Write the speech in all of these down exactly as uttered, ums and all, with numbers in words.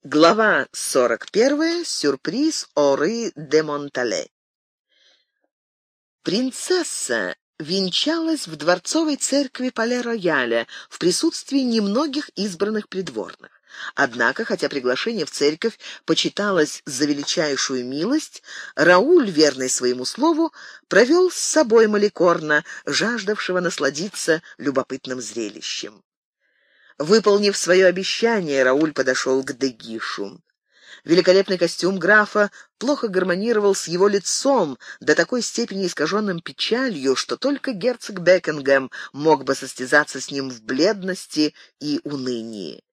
Глава сорок первая. Сюрприз Оры де Монтале. Принцесса венчалась в дворцовой церкви Пале-Рояля в присутствии немногих избранных придворных. Однако, хотя приглашение в церковь почиталось за величайшую милость, Рауль, верный своему слову, провел с собой Маликорна, жаждавшего насладиться любопытным зрелищем. Выполнив свое обещание, Рауль подошел к Дегишу. Великолепный костюм графа плохо гармонировал с его лицом, до такой степени искаженным печалью, что только герцог Бекингем мог бы состязаться с ним в бледности и унынии.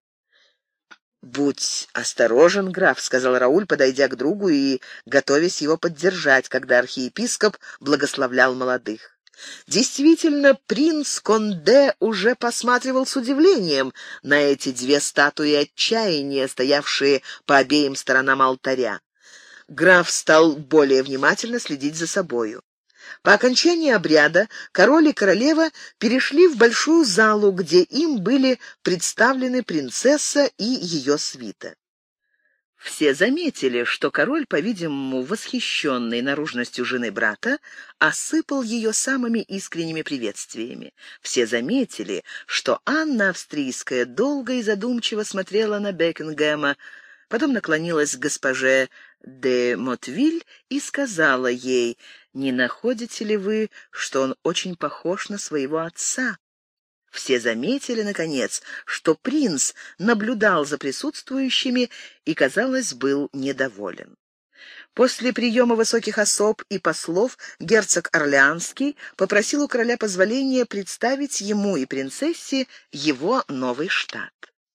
«Будь осторожен, граф», — сказал Рауль, подойдя к другу и готовясь его поддержать, когда архиепископ благословлял молодых. Действительно, принц Конде уже посматривал с удивлением на эти две статуи отчаяния, стоявшие по обеим сторонам алтаря. Граф стал более внимательно следить за собою. По окончании обряда король и королева перешли в большую залу, где им были представлены принцесса и ее свита. Все заметили, что король, по-видимому, восхищенный наружностью жены брата, осыпал ее самыми искренними приветствиями. Все заметили, что Анна Австрийская долго и задумчиво смотрела на Бекингема, потом наклонилась к госпоже де Мотвиль и сказала ей: «Не находите ли вы, что он очень похож на своего отца?» Все заметили, наконец, что принц наблюдал за присутствующими и, казалось, был недоволен. После приема высоких особ и послов герцог Орлеанский попросил у короля позволения представить ему и принцессе его новый штат.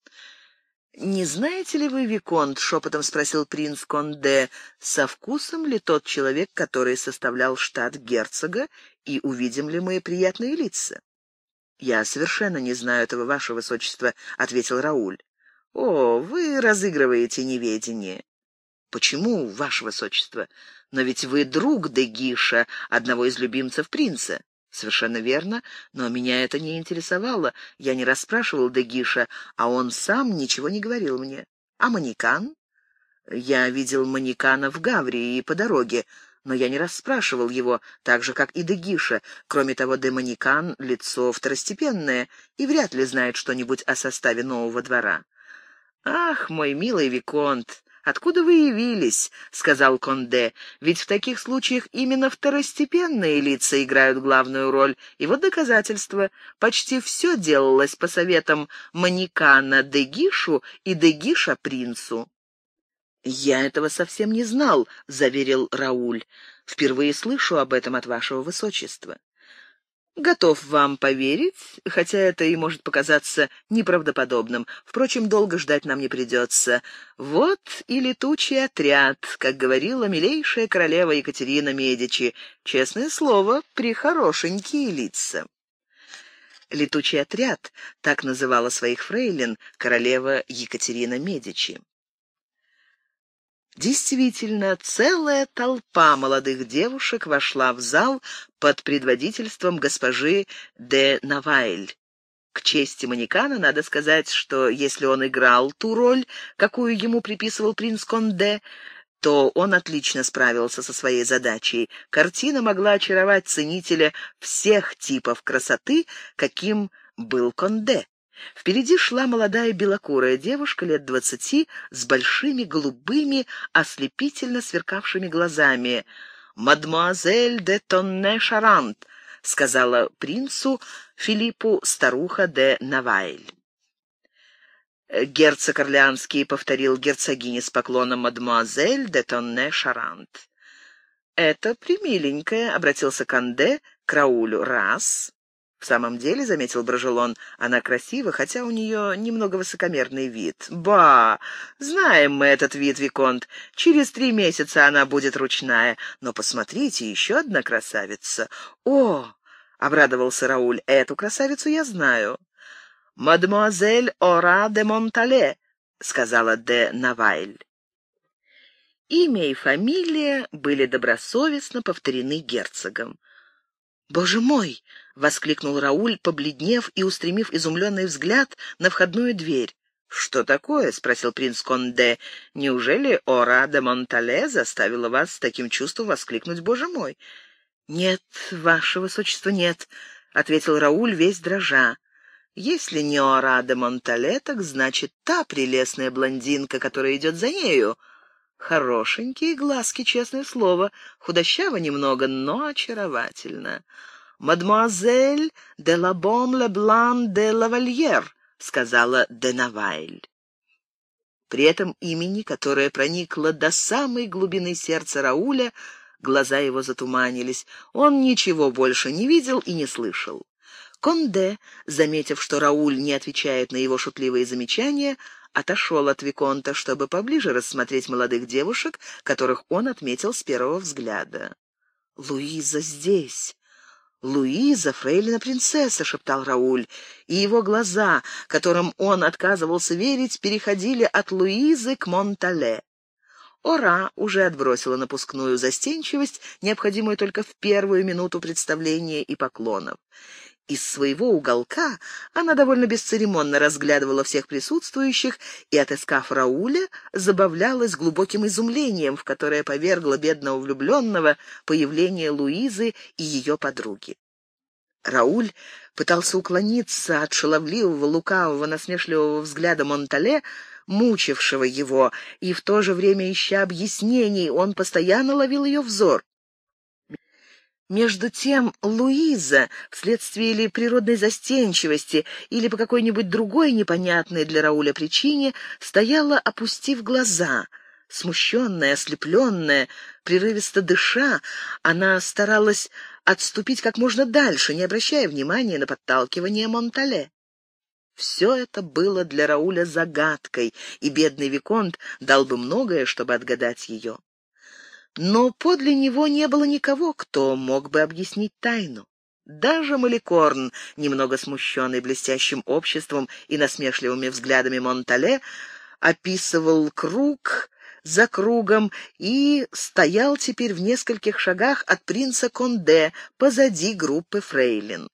«Не знаете ли вы, виконт, — шепотом спросил принц Конде, — со вкусом ли тот человек, который составлял штат герцога, и увидим ли мы приятные лица?» «Я совершенно не знаю этого, ваше высочество», — ответил Рауль. «О, вы разыгрываете неведение». «Почему, ваше высочество? Но ведь вы друг Дегиша, одного из любимцев принца». «Совершенно верно, но меня это не интересовало. Я не расспрашивал Дегиша, а он сам ничего не говорил мне. А Манекан?» «Я видел Манекана в Гаврии и по дороге, но я не расспрашивал его, так же, как и Дегиша. Кроме того, де Манекан — лицо второстепенное и вряд ли знает что-нибудь о составе нового двора». «Ах, мой милый виконт, откуда вы явились?» — сказал Конде. «Ведь в таких случаях именно второстепенные лица играют главную роль. И вот доказательство. Почти все делалось по советам Манекана Дегишу и Дегиша принцу». «Я этого совсем не знал», — заверил Рауль. «Впервые слышу об этом от вашего высочества». «Готов вам поверить, хотя это и может показаться неправдоподобным. Впрочем, долго ждать нам не придется. Вот и летучий отряд, как говорила милейшая королева Екатерина Медичи. Честное слово, прихорошенькие лица». Летучий отряд — так называла своих фрейлин королева Екатерина Медичи. Действительно, целая толпа молодых девушек вошла в зал под предводительством госпожи де Навайль. К чести Манекана надо сказать, что если он играл ту роль, какую ему приписывал принц Конде, то он отлично справился со своей задачей. Картина могла очаровать ценителя всех типов красоты, каким был Конде. Впереди шла молодая белокурая девушка лет двадцати с большими голубыми, ослепительно сверкавшими глазами. «Мадемуазель де Тонне-Шарант», — сказала принцу Филиппу старуха де Навайль. Герцог Орлеанский повторил герцогине с поклоном: «Мадемуазель де Тонне-Шарант». «Это примиленькая», — обратился Конде к Раулю. «Раз». «В самом деле, — заметил Брожелон, — она красива, хотя у нее немного высокомерный вид». «Ба! Знаем мы этот вид, виконт. Через три месяца она будет ручная. Но посмотрите, еще одна красавица». «О!» — обрадовался Рауль. «Эту красавицу я знаю». «Мадемуазель Ора де Монтале», — сказала де Навайль. Имя и фамилия были добросовестно повторены герцогом. «Боже мой!» — воскликнул Рауль, побледнев и устремив изумленный взгляд на входную дверь. «Что такое?» — спросил принц Конде. «Неужели Ора де Монтале заставила вас с таким чувством воскликнуть «Боже мой»?» «Нет, ваше высочество, нет», — ответил Рауль, весь дрожа. «Если не Ора де Монтале, так значит та прелестная блондинка, которая идет за нею. Хорошенькие глазки, честное слово, худощаво немного, но очаровательно. «Мадемуазель де ла Бон Леблан де Лавальер», — сказала де Навайль. При этом имени, которое проникло до самой глубины сердца Рауля, глаза его затуманились. Он ничего больше не видел и не слышал. Конде, заметив, что Рауль не отвечает на его шутливые замечания, отошел от виконта, чтобы поближе рассмотреть молодых девушек, которых он отметил с первого взгляда. «Луиза здесь! Луиза, фрейлина-принцесса!» — шептал Рауль, и его глаза, которым он отказывался верить, переходили от Луизы к Монтале. Ора уже отбросила напускную застенчивость, необходимую только в первую минуту представления и поклонов. Из своего уголка она довольно бесцеремонно разглядывала всех присутствующих и, отыскав Рауля, забавлялась глубоким изумлением, в которое повергло бедного влюбленного появление Луизы и ее подруги. Рауль пытался уклониться от шаловливого, лукавого, насмешливого взгляда Монтале, мучившего его, и в то же время, ища объяснений, он постоянно ловил ее взор. Между тем Луиза, вследствие или природной застенчивости, или по какой-нибудь другой непонятной для Рауля причине, стояла, опустив глаза. Смущенная, ослепленная, прерывисто дыша, она старалась отступить как можно дальше, не обращая внимания на подталкивание Монтале. Все это было для Рауля загадкой, и бедный виконт дал бы многое, чтобы отгадать ее. Но подле него не было никого, кто мог бы объяснить тайну. Даже Маликорн, немного смущенный блестящим обществом и насмешливыми взглядами Монтале, описывал круг за кругом и стоял теперь в нескольких шагах от принца Конде, позади группы фрейлин.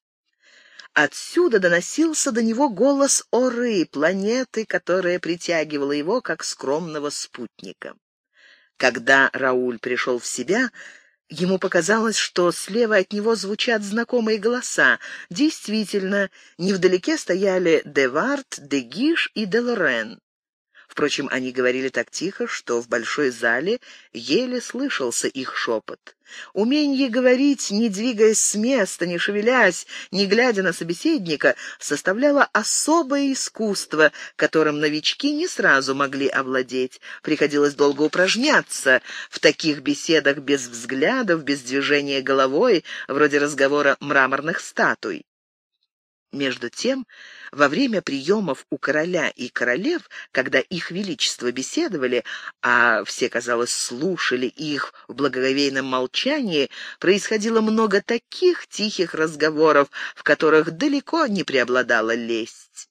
Отсюда доносился до него голос Оры, планеты, которая притягивала его как скромного спутника. Когда Рауль пришел в себя, ему показалось, что слева от него звучат знакомые голоса. Действительно, невдалеке стояли де Варт, де Гиш и де Лорен. Впрочем, они говорили так тихо, что в большой зале еле слышался их шепот. Уменье говорить, не двигаясь с места, не шевелясь, не глядя на собеседника, составляло особое искусство, которым новички не сразу могли овладеть. Приходилось долго упражняться в таких беседах без взглядов, без движения головой, вроде разговора мраморных статуй. Между тем, во время приемов у короля и королев, когда их величество беседовали, а все, казалось, слушали их в благоговейном молчании, происходило много таких тихих разговоров, в которых далеко не преобладала лесть.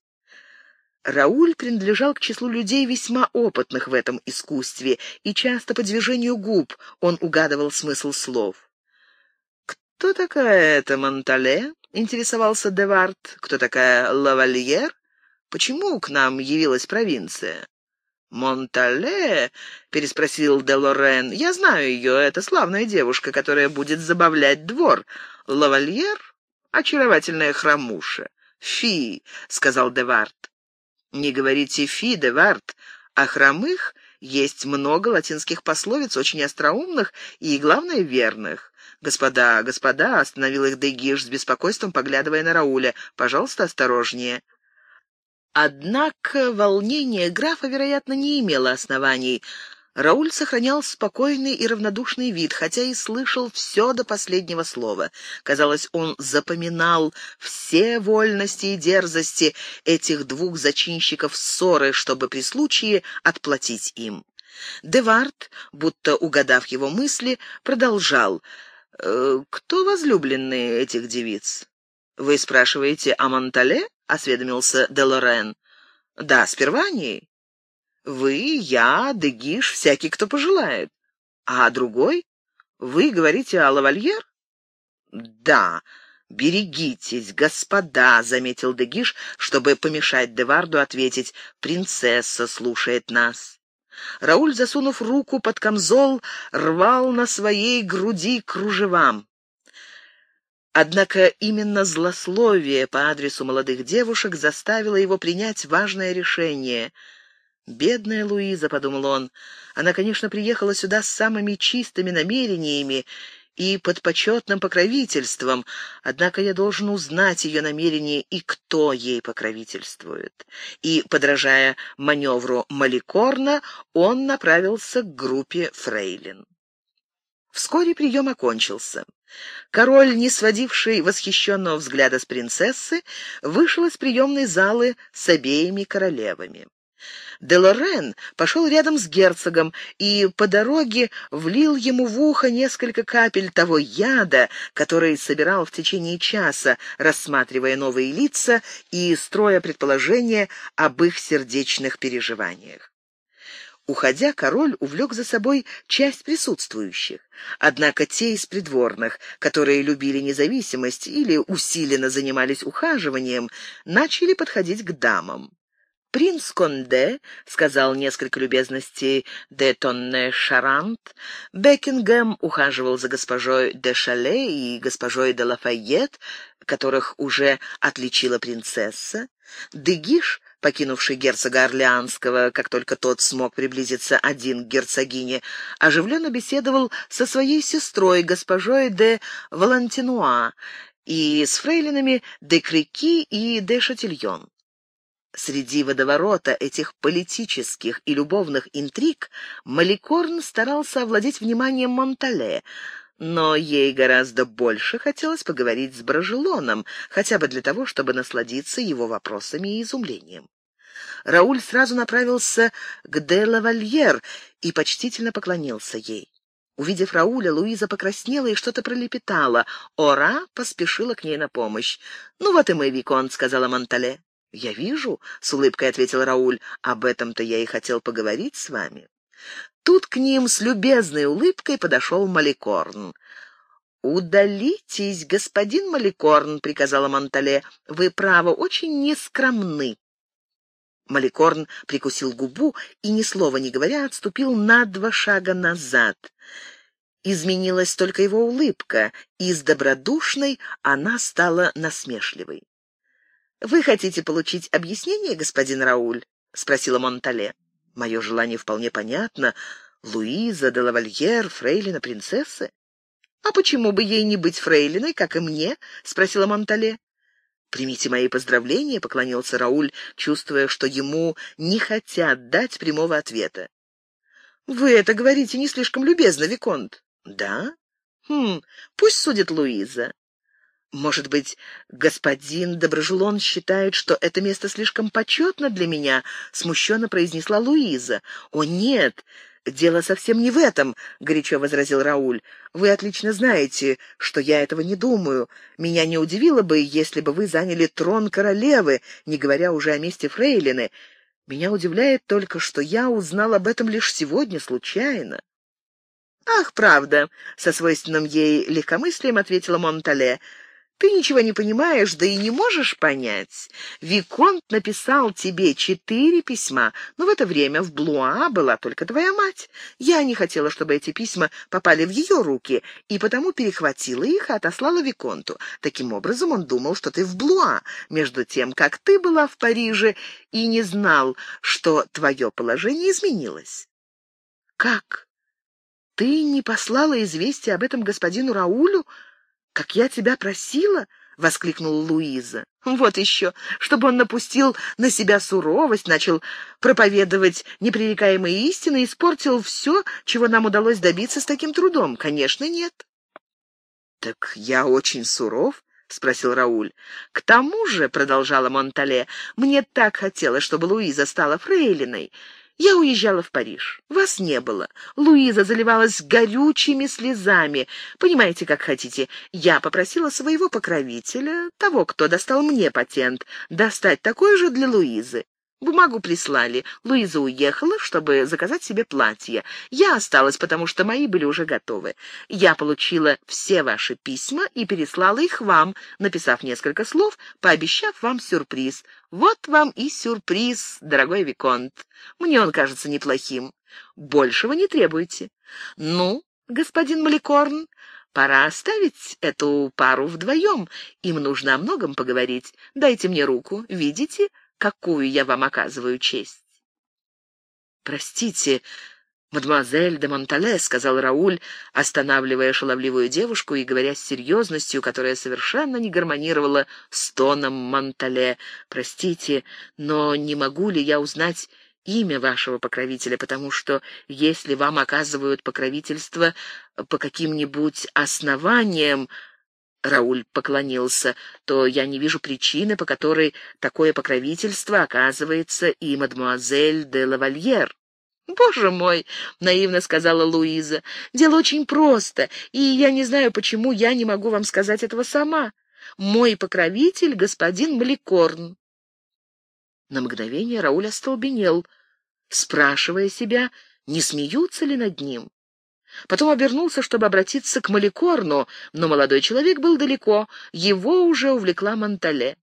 Рауль принадлежал к числу людей весьма опытных в этом искусстве, и часто по движению губ он угадывал смысл слов. «Кто такая эта Монтале?» — интересовался де Варт. «Кто такая Лавальер? Почему к нам явилась провинция?» «Монтале?» — переспросил де Лорен. «Я знаю ее, это славная девушка, которая будет забавлять двор. Лавальер — очаровательная хромуша». «Фи», — сказал де Варт. «Не говорите фи, де Варт, о хромых есть много латинских пословиц, очень остроумных и, главное, верных. «Господа, господа!» — остановил их де Гиш с беспокойством, поглядывая на Рауля. «Пожалуйста, осторожнее». Однако волнение графа, вероятно, не имело оснований. Рауль сохранял спокойный и равнодушный вид, хотя и слышал все до последнего слова. Казалось, он запоминал все вольности и дерзости этих двух зачинщиков ссоры, чтобы при случае отплатить им. Де Варт, будто угадав его мысли, продолжал: «Кто возлюбленные этих девиц?» «Вы спрашиваете о Монтале?» — осведомился де Лорен. «Да, сперва о ней. Вы, я, де Гиш, всякий, кто пожелает. А другой? Вы говорите о Лавальер?» «Да, «Берегитесь, господа», — заметил де Гиш, чтобы помешать де Варду ответить. «Принцесса слушает нас». Рауль, засунув руку под камзол, рвал на своей груди кружевам. Однако именно злословие по адресу молодых девушек заставило его принять важное решение. «Бедная Луиза», — подумал он, — «она, конечно, приехала сюда с самыми чистыми намерениями и под почетным покровительством, однако я должен узнать ее намерения и кто ей покровительствует». И, подражая маневру Маликорна, он направился к группе фрейлин. Вскоре прием окончился. Король, не сводивший восхищенного взгляда с принцессы, вышел из приемной залы с обеими королевами. Де Лорен пошел рядом с герцогом и по дороге влил ему в ухо несколько капель того яда, который собирал в течение часа, рассматривая новые лица и строя предположения об их сердечных переживаниях. Уходя, король увлек за собой часть присутствующих. Однако те из придворных, которые любили независимость или усиленно занимались ухаживанием, начали подходить к дамам. «Принц Конде», — сказал несколько любезностей де Тонне-Шарант, Бекингем ухаживал за госпожой де Шале и госпожой де Лафайет, которых уже отличила принцесса. Де Гиш, покинувший герцога Орлеанского, как только тот смог приблизиться один к герцогине, оживленно беседовал со своей сестрой, госпожой де Валантинуа, и с фрейлинами де Крики и де Шатильон. Среди водоворота этих политических и любовных интриг Маликорн старался овладеть вниманием Монтале, но ей гораздо больше хотелось поговорить с Брожелоном, хотя бы для того, чтобы насладиться его вопросами и изумлением. Рауль сразу направился к де Лавальер и почтительно поклонился ей. Увидев Рауля, Луиза покраснела и что-то пролепетала. Ора поспешила к ней на помощь. «Ну вот и мы, виконт», — сказала Монтале. «Я вижу», — с улыбкой ответил Рауль, — «об этом-то я и хотел поговорить с вами». Тут к ним с любезной улыбкой подошел Маликорн. «Удалитесь, господин Маликорн», — приказала Монтале, — «вы, право, очень нескромны». Маликорн прикусил губу и, ни слова не говоря, отступил на два шага назад. Изменилась только его улыбка, и с добродушной она стала насмешливой. «Вы хотите получить объяснение, господин Рауль?» — спросила Монтале. «Мое желание вполне понятно. Луиза де Лавальер, фрейлина принцессы». «А почему бы ей не быть фрейлиной, как и мне?» — спросила Монтале. «Примите мои поздравления», — поклонился Рауль, чувствуя, что ему не хотят дать прямого ответа. «Вы это говорите не слишком любезно, виконт». «Да? Хм, пусть судит Луиза». «Может быть, господин Доброжелон считает, что это место слишком почетно для меня?» — смущенно произнесла Луиза. «О, нет, дело совсем не в этом», — горячо возразил Рауль. «Вы отлично знаете, что я этого не думаю. Меня не удивило бы, если бы вы заняли трон королевы, не говоря уже о месте фрейлины. Меня удивляет только, что я узнал об этом лишь сегодня, случайно». «Ах, правда», — со свойственным ей легкомыслием ответила Монтале. «Ты ничего не понимаешь, да и не можешь понять. Виконт написал тебе четыре письма, но в это время в Блуа была только твоя мать. Я не хотела, чтобы эти письма попали в ее руки, и потому перехватила их и отослала Виконту. Таким образом, он думал, что ты в Блуа, между тем, как ты была в Париже и не знал, что твое положение изменилось». «Как? Ты не послала известие об этом господину Раулю, как я тебя просила?» — воскликнула Луиза. «Вот еще, чтобы он напустил на себя суровость, начал проповедовать непререкаемые истины и испортил все, чего нам удалось добиться с таким трудом. Конечно, нет». «Так я очень суров?» — спросил Рауль. «К тому же, — продолжала Монтале, — мне так хотелось, чтобы Луиза стала фрейлиной. Я уезжала в Париж. Вас не было. Луиза заливалась горючими слезами. Понимаете, как хотите. Я попросила своего покровителя, того, кто достал мне патент, достать такой же для Луизы. Бумагу прислали. Луиза уехала, чтобы заказать себе платье. Я осталась, потому что мои были уже готовы. Я получила все ваши письма и переслала их вам, написав несколько слов, пообещав вам сюрприз. Вот вам и сюрприз, дорогой виконт. Мне он кажется неплохим. Большего не требуйте. Ну, господин Маликорн, пора оставить эту пару вдвоем. Им нужно о многом поговорить. Дайте мне руку. Видите, какую я вам оказываю честь? «Простите, мадемуазель де Монтале», — сказал Рауль, останавливая шаловливую девушку и говоря с серьезностью, которая совершенно не гармонировала с тоном Монтале. «Простите, но не могу ли я узнать имя вашего покровителя, потому что если вам оказывают покровительство по каким-нибудь основаниям, Рауль поклонился, то я не вижу причины, по которой такое покровительство оказывается и мадемуазель де Лавальер». «Боже мой!» — наивно сказала Луиза. «Дело очень просто, и я не знаю, почему я не могу вам сказать этого сама. Мой покровитель — господин Маликорн». На мгновение Рауль остолбенел, спрашивая себя, не смеются ли над ним. Потом обернулся, чтобы обратиться к Маликорну, но молодой человек был далеко, его уже увлекла Монтале.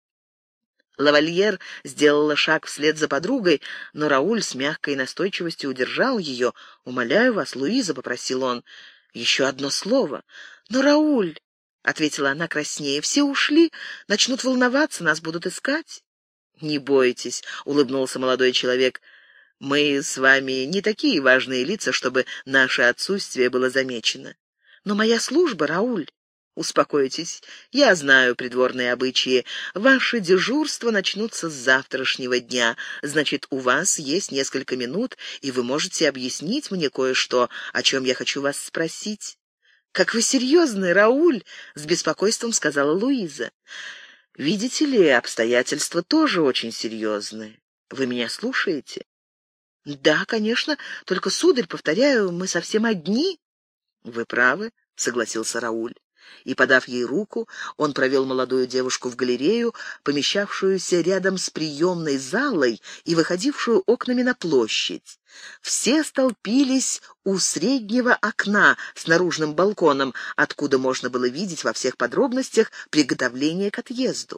Лавальер сделала шаг вслед за подругой, но Рауль с мягкой настойчивостью удержал ее. «Умоляю вас, Луиза», — попросил он, — «еще одно слово». «Но, Рауль», — ответила она краснее, — «все ушли, начнут волноваться, нас будут искать». «Не бойтесь», — улыбнулся молодой человек, — «мы с вами не такие важные лица, чтобы наше отсутствие было замечено. Но моя служба, Рауль...» «Успокойтесь, я знаю придворные обычаи. Ваши дежурства начнутся с завтрашнего дня. Значит, у вас есть несколько минут, и вы можете объяснить мне кое-что, о чем я хочу вас спросить». «Как вы серьезны, Рауль!» — с беспокойством сказала Луиза. «Видите ли, обстоятельства тоже очень серьезны. Вы меня слушаете?» «Да, конечно, только, сударь, повторяю, мы совсем одни». «Вы правы», — согласился Рауль. И, подав ей руку, он провел молодую девушку в галерею, помещавшуюся рядом с приемной залой и выходившую окнами на площадь. Все столпились у среднего окна с наружным балконом, откуда можно было видеть во всех подробностях приготовление к отъезду.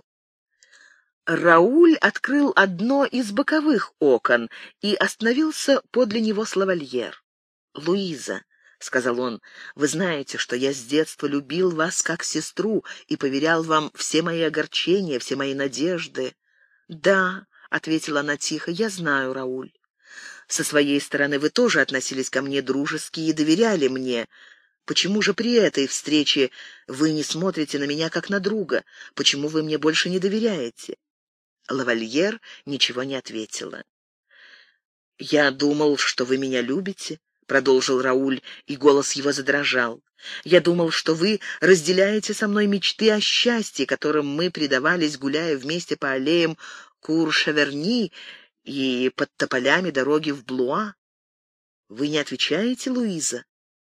Рауль открыл одно из боковых окон и остановился подле него с Лавальер. «Луиза», — сказал он, — «вы знаете, что я с детства любил вас как сестру и поверял вам все мои огорчения, все мои надежды». «Да», — ответила она тихо, — «я знаю, Рауль. Со своей стороны вы тоже относились ко мне дружески и доверяли мне. Почему же при этой встрече вы не смотрите на меня как на друга? Почему вы мне больше не доверяете?» Лавальер ничего не ответила. «Я думал, что вы меня любите», — продолжил Рауль, и голос его задрожал. «Я думал, что вы разделяете со мной мечты о счастье, которым мы предавались, гуляя вместе по аллеям Кур-Шаверни и под тополями дороги в Блуа. Вы не отвечаете, Луиза?»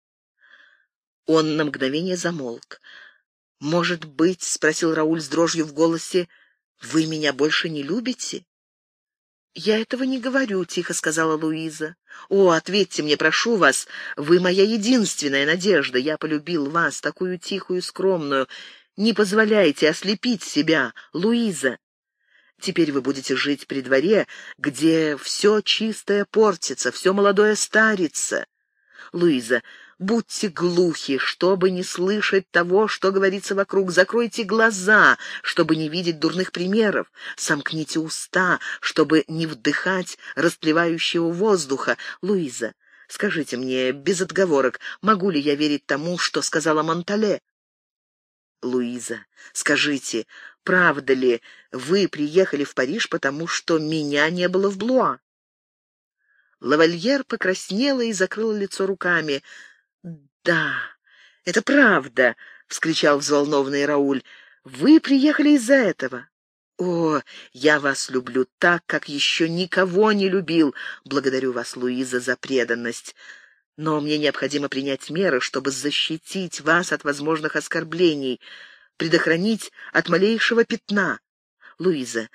Он на мгновение замолк. «Может быть, — спросил Рауль с дрожью в голосе, — вы меня больше не любите?» «Я этого не говорю», — тихо сказала Луиза. «О, ответьте мне, прошу вас, вы моя единственная надежда. Я полюбил вас, такую тихую и скромную. Не позволяйте ослепить себя, Луиза. Теперь вы будете жить при дворе, где все чистое портится, все молодое старится. Луиза, будьте глухи, чтобы не слышать того, что говорится вокруг. Закройте глаза, чтобы не видеть дурных примеров. Сомкните уста, чтобы не вдыхать растлевающего воздуха. Луиза, скажите мне без отговорок, могу ли я верить тому, что сказала Монтале? Луиза, скажите, правда ли, вы приехали в Париж, потому что меня не было в Блуа?» Лавальер покраснела и закрыла лицо руками. «Да, это правда!» — вскричал взволнованный Рауль. «Вы приехали из-за этого?» «О, я вас люблю так, как еще никого не любил. Благодарю вас, Луиза, за преданность. Но мне необходимо принять меры, чтобы защитить вас от возможных оскорблений, предохранить от малейшего пятна. Луиза,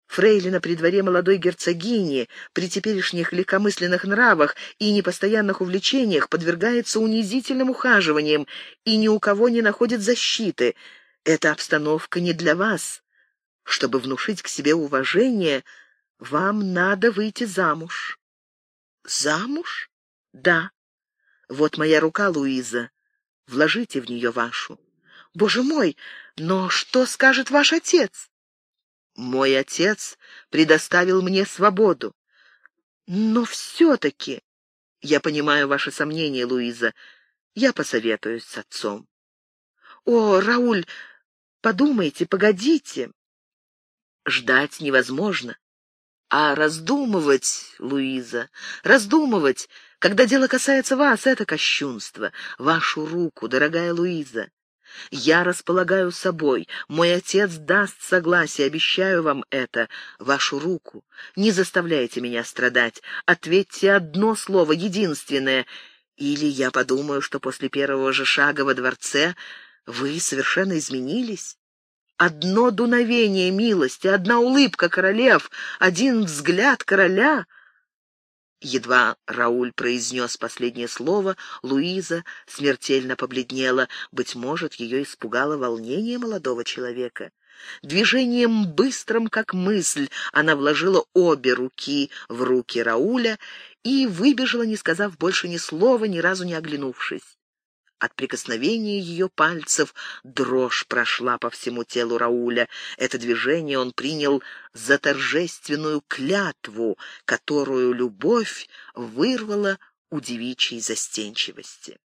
Фрейлина при дворе молодой герцогини, при теперешних легкомысленных нравах и непостоянных увлечениях подвергается унизительным ухаживаниям и ни у кого не находит защиты. Эта обстановка не для вас. Чтобы внушить к себе уважение, вам надо выйти замуж». «Замуж? Да. Вот моя рука, Луиза. Вложите в нее вашу». «Боже мой, но что скажет ваш отец?» «Мой отец предоставил мне свободу». «Но все-таки...» «Я понимаю ваши сомнения, Луиза. Я посоветуюсь с отцом». «О, Рауль, подумайте, погодите». «Ждать невозможно. А раздумывать, Луиза, раздумывать, когда дело касается вас, это кощунство. Вашу руку, дорогая Луиза. Я располагаю собой. Мой отец даст согласие, обещаю вам это. Вашу руку. Не заставляйте меня страдать. Ответьте одно слово, единственное. Или я подумаю, что после первого же шага во дворце вы совершенно изменились. Одно дуновение милости, одна улыбка королев, один взгляд короля». Едва Рауль произнес последнее слово, Луиза смертельно побледнела. Быть может, ее испугало волнение молодого человека. Движением быстрым, как мысль, она вложила обе руки в руки Рауля и выбежала, не сказав больше ни слова, ни разу не оглянувшись. От прикосновения ее пальцев дрожь прошла по всему телу Рауля. Это движение он принял за торжественную клятву, которую любовь вырвала у девичьей застенчивости.